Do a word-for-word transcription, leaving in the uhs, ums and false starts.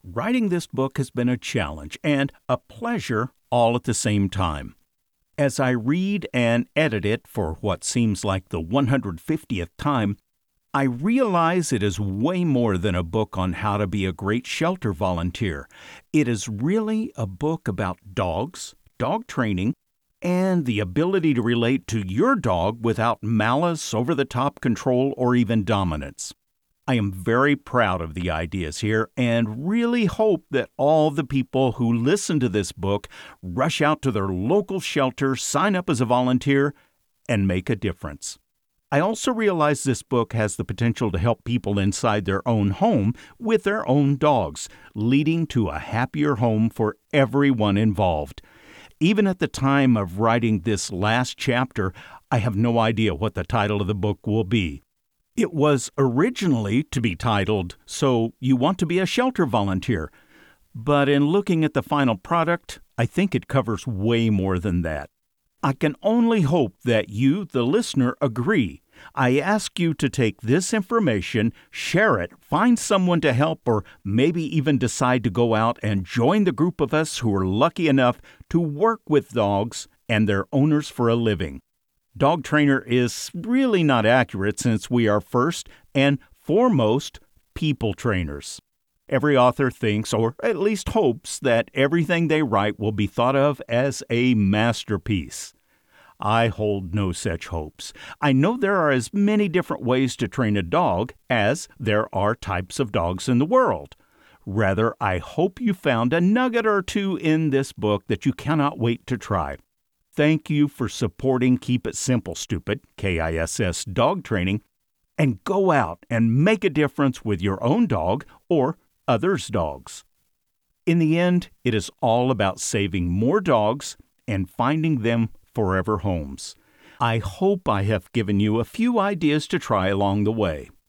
Writing this book has been a challenge and a pleasure all at the same time. As I read and edit it for what seems like the one hundred fiftieth time, I realize it is way more than a book on how to be a great shelter volunteer. It is really a book about dogs, dog training, and the ability to relate to your dog without malice, over-the-top control, or even dominance. I am very proud of the ideas here and really hope that all the people who listen to this book rush out to their local shelter, sign up as a volunteer, and make a difference. I also realize this book has the potential to help people inside their own home with their own dogs, leading to a happier home for everyone involved. Even at the time of writing this last chapter, I have no idea what the title of the book will be. It was originally to be titled, So You Want to Be a Shelter Volunteer, but in looking at the final product, I think it covers way more than that. I can only hope that you, the listener, agree. I ask you to take this information, share it, find someone to help, or maybe even decide to go out and join the group of us who are lucky enough to work with dogs and their owners for a living. Dog trainer is really not accurate since we are first and foremost people trainers. Every author thinks, or at least hopes, that everything they write will be thought of as a masterpiece. I hold no such hopes. I know there are as many different ways to train a dog as there are types of dogs in the world. Rather, I hope you found a nugget or two in this book that you cannot wait to try. Thank you for supporting Keep It Simple, Stupid, K I S S Dog Training, and go out and make a difference with your own dog or others' dogs. In the end, it is all about saving more dogs and finding them forever homes. I hope I have given you a few ideas to try along the way.